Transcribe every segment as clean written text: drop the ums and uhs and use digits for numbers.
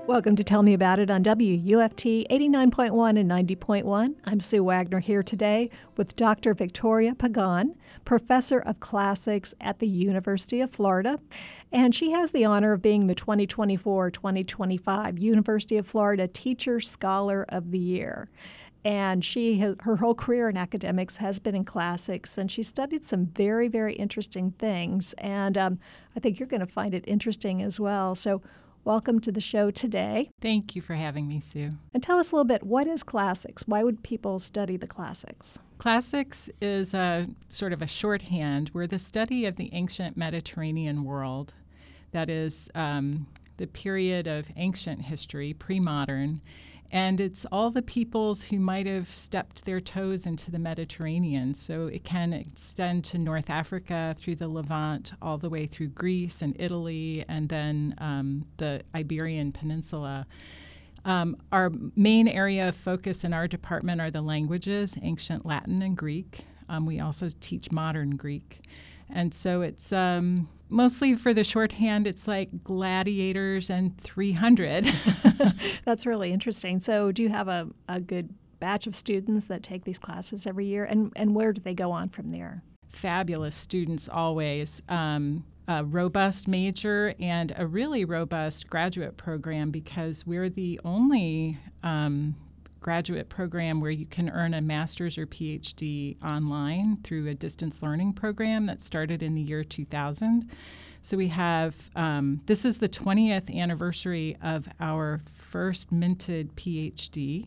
Welcome to Tell Me About It on WUFT 89.1 and 90.1. I'm Sue Wagner here today with Dr. Victoria Pagan, Professor of Classics at the University of Florida. And she has the honor of being the 2024-2025 University of Florida Teacher Scholar of the Year. And her whole career in academics has been in classics, and she studied some very, very interesting things. And I think you're going to find it interesting as well. So welcome to the show today. Thank you for having me, Sue. And tell us a little bit, what is classics? Why would people study the classics? Classics is a sort of a shorthand. We're the study of the ancient Mediterranean world. That is the period of ancient history, pre-modern. And it's all the peoples who might have stepped their toes into the Mediterranean. So it can extend to North Africa, through the Levant, all the way through Greece and Italy, and then the Iberian Peninsula. Our main area of focus in our department are the languages, ancient Latin and Greek. We also teach modern Greek. And so it's mostly for the shorthand, it's like gladiators and 300. That's really interesting. So do you have a good batch of students that take these classes every year? And where do they go on from there? Fabulous students always. A robust major and a really robust graduate program, because we're the only graduate program where you can earn a master's or PhD online through a distance learning program that started in the year 2000. So we have, this is the 20th anniversary of our first minted PhD.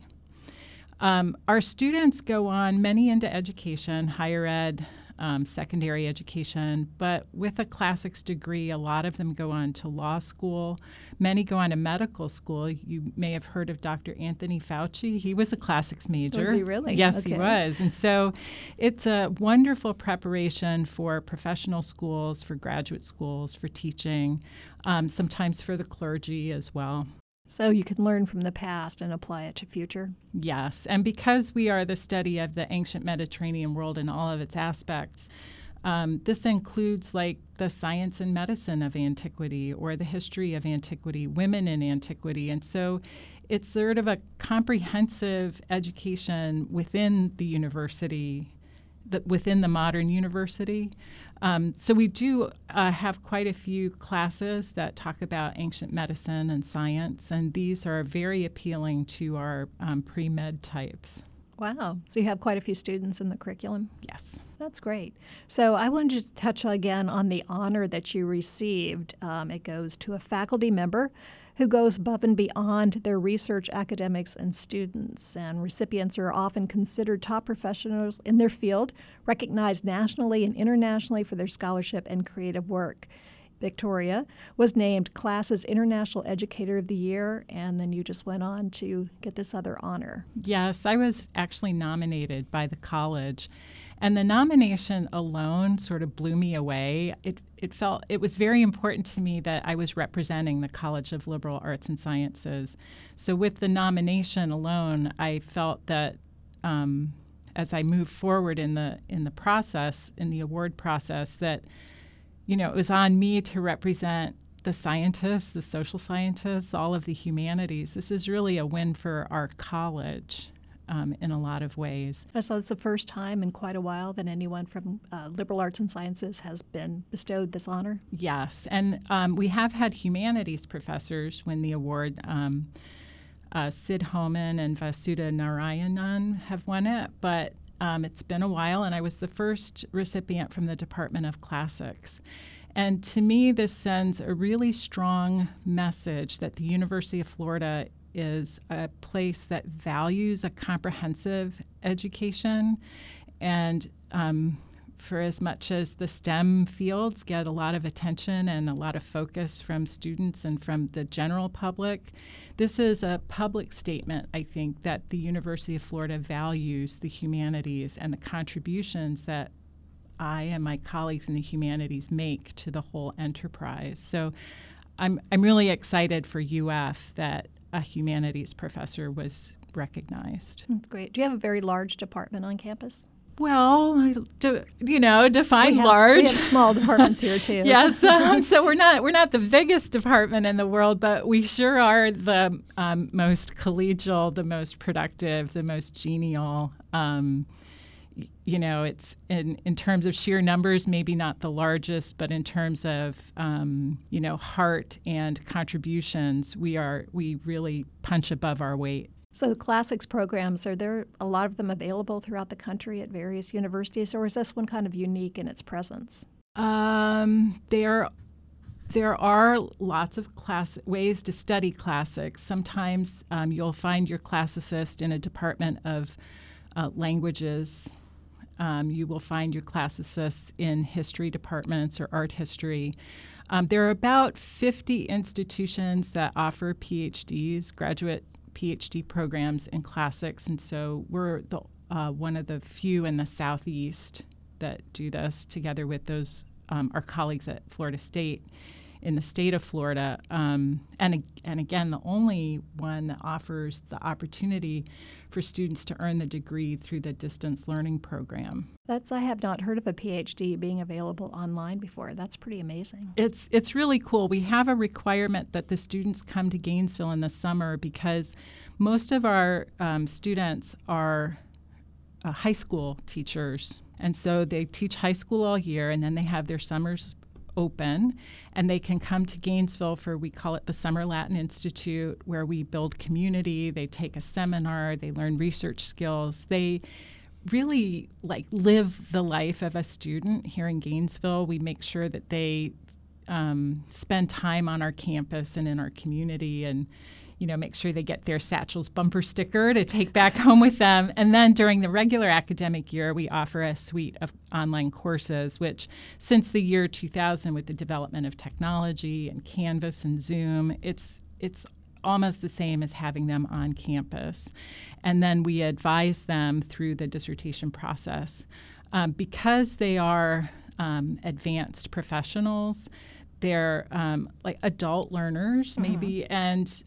Our students go on many into education, higher ed, secondary education, but with a classics degree, a lot of them go on to law school. Many go on to medical school. You may have heard of Dr. Anthony Fauci. He was a classics major. Was he really? Yes, okay. He was. And so it's a wonderful preparation for professional schools, for graduate schools, for teaching, sometimes for the clergy as well. So you can learn from the past and apply it to future? Yes, and because we are the study of the ancient Mediterranean world in all of its aspects, this includes like the science and medicine of antiquity or the history of antiquity, women in antiquity. And so it's sort of a comprehensive education within the university, within the modern university. So we do have quite a few classes that talk about ancient medicine and science, and these are very appealing to our pre-med types. Wow. So you have quite a few students in the curriculum? Yes. That's great. So I wanted to touch again on the honor that you received. It goes to a faculty member who goes above and beyond their research academics and students. And recipients are often considered top professionals in their field, recognized nationally and internationally for their scholarship and creative work. Victoria was named Class's International Educator of the Year, and then you just went on to get this other honor. Yes, I was actually nominated by the college, and the nomination alone sort of blew me away. It was very important to me that I was representing the College of Liberal Arts and Sciences. So with the nomination alone, I felt that as I moved forward in the process, in the award process, that it was on me to represent the scientists, the social scientists, all of the humanities. This is really a win for our college in a lot of ways. So it's the first time in quite a while that anyone from liberal arts and sciences has been bestowed this honor? Yes, and we have had humanities professors win the award. Sid Homan and Vasudha Narayanan have won it, but it's been a while, and I was the first recipient from the Department of Classics. And to me, this sends a really strong message that the University of Florida is a place that values a comprehensive education. And for as much as the STEM fields get a lot of attention and a lot of focus from students and from the general public, this is a public statement, I think, that the University of Florida values the humanities and the contributions that I and my colleagues in the humanities make to the whole enterprise. So I'm really excited for UF that a humanities professor was recognized. That's great. Do you have a very large department on campus? Well, define We large. have small departments here too. Yes, so we're not the biggest department in the world, but we sure are the most collegial, the most productive, the most genial. It's in terms of sheer numbers, maybe not the largest, but in terms of heart and contributions, we really punch above our weight. So classics programs, are there a lot of them available throughout the country at various universities, or is this one kind of unique in its presence? There are lots of ways to study classics. Sometimes you'll find your classicist in a department of languages. You will find your classicists in history departments or art history. There are about 50 institutions that offer PhDs, graduate PhD programs in classics, and so we're one of the few in the Southeast that do this together with those our colleagues at Florida State in the state of Florida, and again, the only one that offers the opportunity for students to earn the degree through the distance learning program. I have not heard of a PhD being available online before. That's pretty amazing. It's really cool. We have a requirement that the students come to Gainesville in the summer because most of our students are high school teachers, and so they teach high school all year, and then they have their summers open, and they can come to Gainesville for, we call it the Summer Latin Institute, where we build community. They take a seminar, they learn research skills. They really live the life of a student here in Gainesville. We make sure that they spend time on our campus and in our community, and make sure they get their Satchel's bumper sticker to take back home with them. And then during the regular academic year, we offer a suite of online courses, which since the year 2000, with the development of technology and Canvas and Zoom, it's almost the same as having them on campus. And then we advise them through the dissertation process. Because they are advanced professionals, they're adult learners maybe, and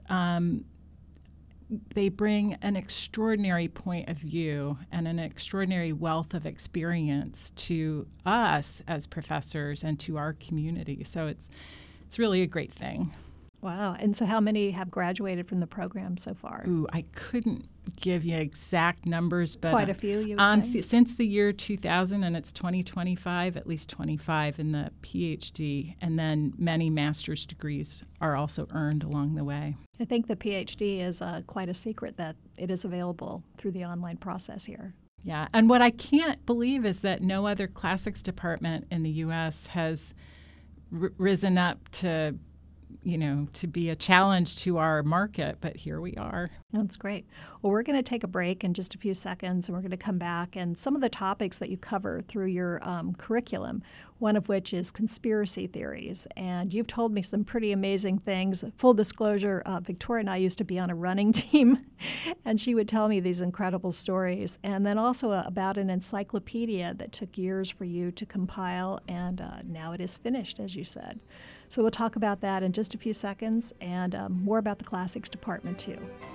they bring an extraordinary point of view and an extraordinary wealth of experience to us as professors and to our community. So it's really a great thing. Wow. And so how many have graduated from the program so far? Ooh, I couldn't give you exact numbers, but quite a few, you would say? Since the year 2000, and it's 2025, at least 25 in the PhD, and then many master's degrees are also earned along the way. I think the PhD is quite a secret that it is available through the online process here. Yeah, and what I can't believe is that no other classics department in the U.S. has risen up to be a challenge to our market, but here we are. That's great. Well, we're going to take a break in just a few seconds, and we're going to come back. And some of the topics that you cover through your curriculum, one of which is conspiracy theories. And you've told me some pretty amazing things. Full disclosure, Victoria and I used to be on a running team, and she would tell me these incredible stories. And then also about an encyclopedia that took years for you to compile, and now it is finished, as you said. So we'll talk about that in just a few seconds, and more about the classics department too.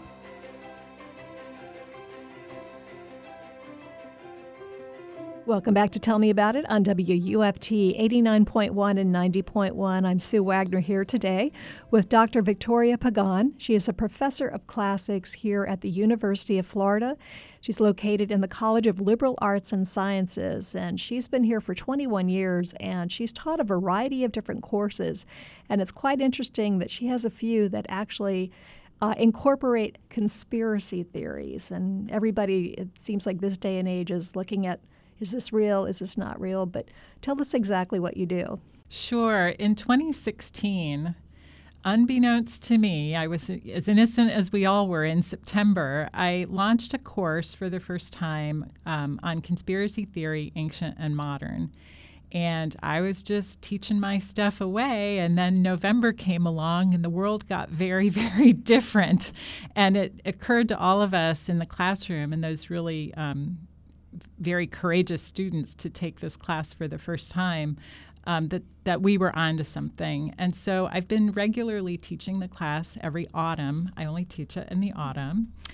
Welcome back to Tell Me About It on WUFT 89.1 and 90.1. I'm Sue Wagner here today with Dr. Victoria Pagan. She is a professor of classics here at the University of Florida. She's located in the College of Liberal Arts and Sciences, and she's been here for 21 years, and she's taught a variety of different courses. And it's quite interesting that she has a few that actually incorporate conspiracy theories. And everybody, it seems like this day and age, is looking at, is this real? Is this not real? But tell us exactly what you do. Sure. In 2016, unbeknownst to me, I was as innocent as we all were in September, I launched a course for the first time on conspiracy theory, ancient and modern. And I was just teaching my stuff away, and then November came along and the world got very, very different. And it occurred to all of us in the classroom, and those really very courageous students to take this class for the first time, that we were onto something. And so I've been regularly teaching the class every autumn. I only teach it in the autumn.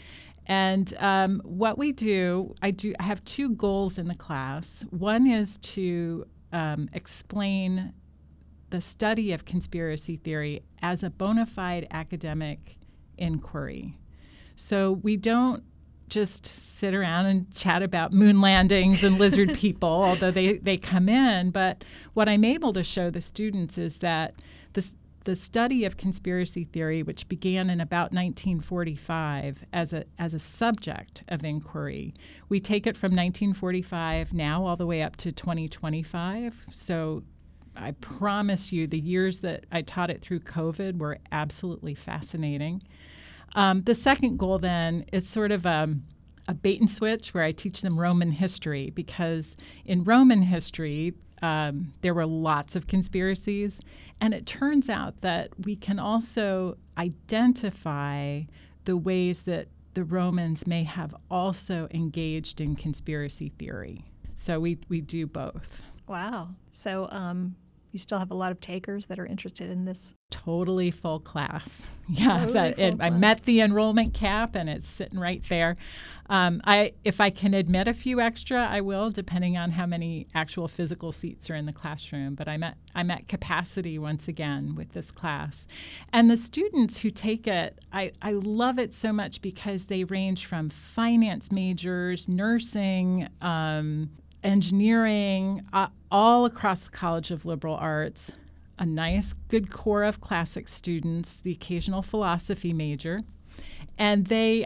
And what we do, I have two goals in the class. One is to explain the study of conspiracy theory as a bona fide academic inquiry. So we don't just sit around and chat about moon landings and lizard people, although they come in. But what I'm able to show the students is that the study of conspiracy theory, which began in about 1945 as a subject of inquiry, we take it from 1945 now all the way up to 2025. So I promise you the years that I taught it through COVID were absolutely fascinating. The second goal then is sort of a bait and switch where I teach them Roman history, because in Roman history, there were lots of conspiracies, and it turns out that we can also identify the ways that the Romans may have also engaged in conspiracy theory. So we do both. Wow. So you still have a lot of takers that are interested in this? Totally full class. Yeah, Totally I met the enrollment cap, and it's sitting right there. If I can admit a few extra, I will, depending on how many actual physical seats are in the classroom. But I'm at capacity once again with this class. And the students who take it, I love it so much because they range from finance majors, nursing, engineering, all across the College of Liberal Arts, a nice, good core of classics students, the occasional philosophy major, and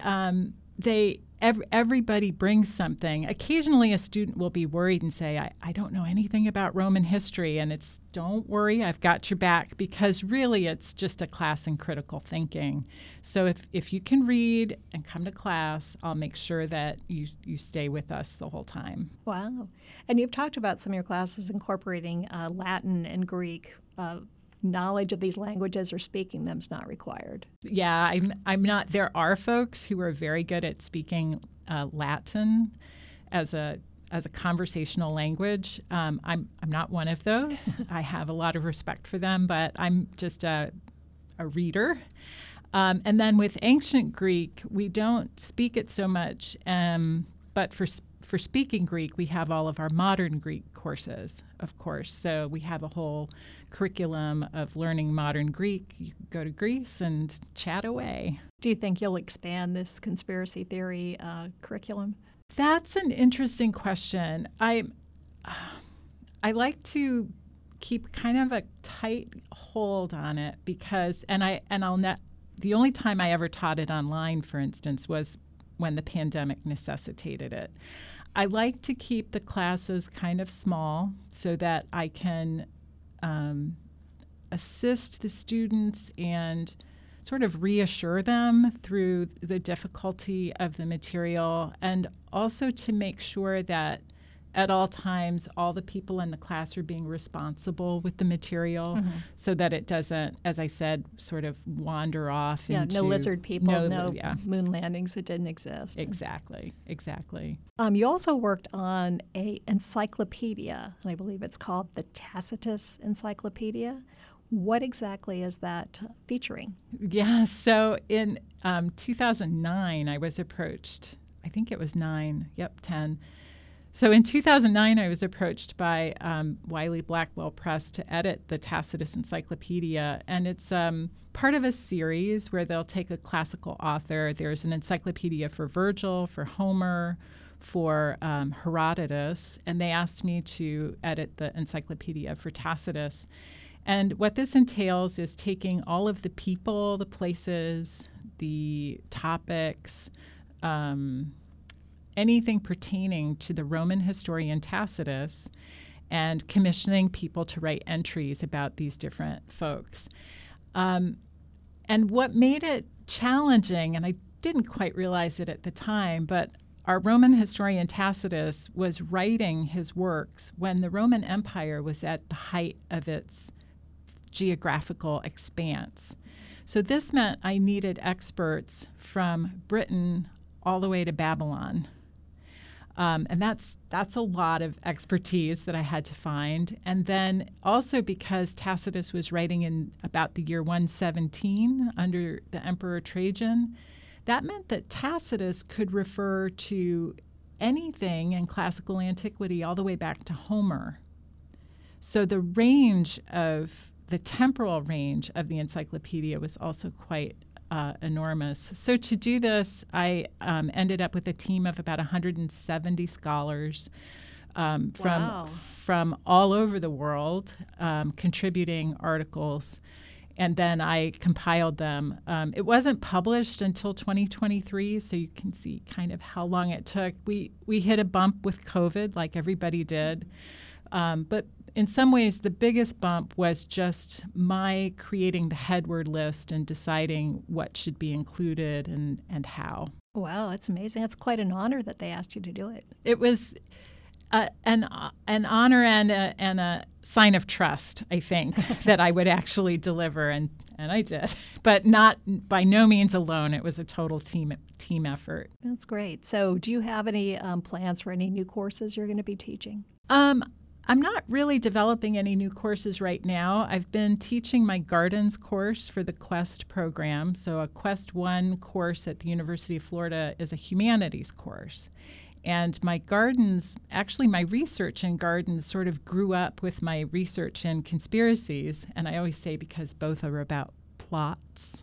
everybody brings something. Occasionally a student will be worried and say, I don't know anything about Roman history, and it's, don't worry, I've got your back, because really it's just a class in critical thinking. So if you can read and come to class, I'll make sure that you stay with us the whole time. Wow. And you've talked about some of your classes incorporating Latin and Greek. Knowledge of these languages or speaking them is not required. Yeah, I'm not. There are folks who are very good at speaking Latin as a conversational language. I'm not one of those. I have a lot of respect for them, but I'm just a reader. And then with ancient Greek, we don't speak it so much, but for speaking Greek, we have all of our modern Greek courses, of course. So we have a whole curriculum of learning modern Greek. You go to Greece and chat away. Do you think you'll expand this conspiracy theory curriculum? That's an interesting question. I like to keep kind of a tight hold on it because, the only time I ever taught it online, for instance, was when the pandemic necessitated it. I like to keep the classes kind of small so that I can assist the students and sort of reassure them through the difficulty of the material, and also to make sure that at all times all the people in the class are being responsible with the material, so that it doesn't, as I said, sort of wander off into... no lizard people, no moon landings that didn't exist. Exactly. You also worked on an encyclopedia, and I believe it's called the Tacitus Encyclopedia. What exactly is that featuring? Yeah, so in 2009, I was approached, I think it was 10. So in 2009, I was approached by Wiley Blackwell Press to edit the Tacitus Encyclopedia, and it's part of a series where they'll take a classical author. There's an encyclopedia for Virgil, for Homer, for Herodotus, and they asked me to edit the encyclopedia for Tacitus. And what this entails is taking all of the people, the places, the topics, anything pertaining to the Roman historian Tacitus, and commissioning people to write entries about these different folks. And what made it challenging, and I didn't quite realize it at the time, but our Roman historian Tacitus was writing his works when the Roman Empire was at the height of its geographical expanse. So this meant I needed experts from Britain all the way to Babylon. And that's a lot of expertise that I had to find. And then also because Tacitus was writing in about the year 117 under the Emperor Trajan, that meant that Tacitus could refer to anything in classical antiquity all the way back to Homer. So the temporal range of the encyclopedia was also quite enormous. So to do this, I ended up with a team of about 170 scholars from all over the world, contributing articles, and then I compiled them. It wasn't published until 2023, so you can see kind of how long it took. We hit a bump with COVID, like everybody did, but in some ways, the biggest bump was just my creating the headword list and deciding what should be included and how. Wow, that's amazing. It's quite an honor that they asked you to do it. It was an honor and a sign of trust, I think, that I would actually deliver, and I did. But not by no means alone. It was a total team effort. That's great. So do you have any plans for any new courses you're going to be teaching? I'm not really developing any new courses right now. I've been teaching my Gardens course for the Quest program. So a Quest 1 course at the University of Florida is a humanities course. And my research in gardens sort of grew up with my research in conspiracies. And I always say because both are about plots.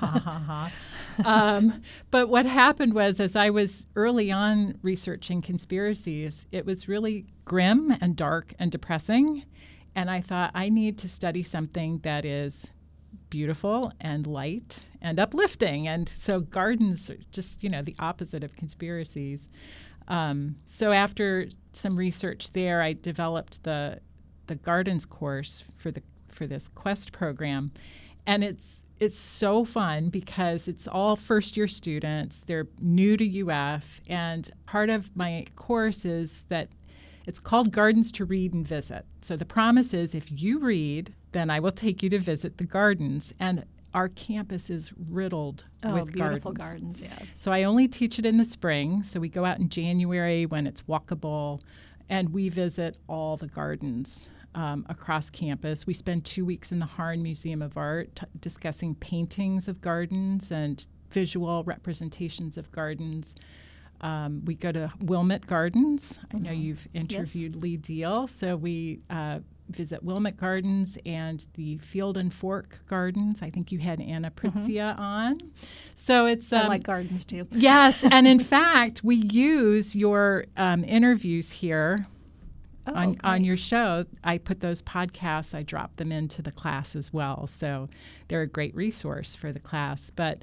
But what happened was, as I was early on researching conspiracies, it was really grim and dark and depressing. And I thought, I need to study something that is beautiful and light and uplifting. And so gardens are just, the opposite of conspiracies. So after some research there, I developed the Gardens course for this Quest program. And it's so fun because it's all first-year students. They're new to UF, and part of my course is that it's called Gardens to Read and Visit. So the promise is if you read, then I will take you to visit the gardens. And our campus is riddled with beautiful gardens, yes. So I only teach it in the spring. So we go out in January when it's walkable, and we visit all the gardens across campus. We spend 2 weeks in the Harn Museum of Art discussing paintings of gardens and visual representations of gardens. We go to Wilmette Gardens. I know you've interviewed Lee Deal, so we visit Wilmette Gardens and the Field and Fork Gardens. I think you had Anna Pritzia on. So it's I like gardens too. Yes, and in fact, we use your interviews here on your show. I put those podcasts, I drop them into the class as well. So they're a great resource for the class. But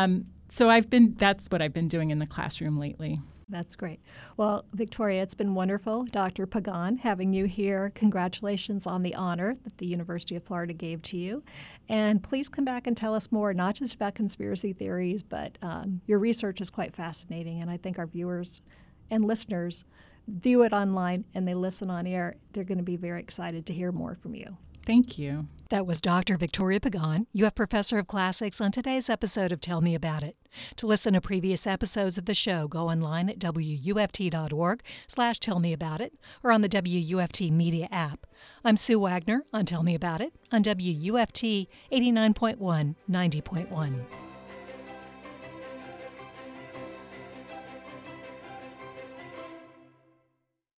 that's what I've been doing in the classroom lately. That's great. Well, Victoria, it's been wonderful, Dr. Pagan, having you here. Congratulations on the honor that the University of Florida gave to you. And please come back and tell us more, not just about conspiracy theories, but your research is quite fascinating. And I think our viewers and listeners view it online and they listen on air. They're going to be very excited to hear more from you. Thank you. That was Dr. Victoria Pagan, UF Professor of Classics, on today's episode of Tell Me About It. To listen to previous episodes of the show, go online at wuft.org/tellmeaboutit or on the WUFT Media app. I'm Sue Wagner on Tell Me About It on WUFT 89.1, 90.1.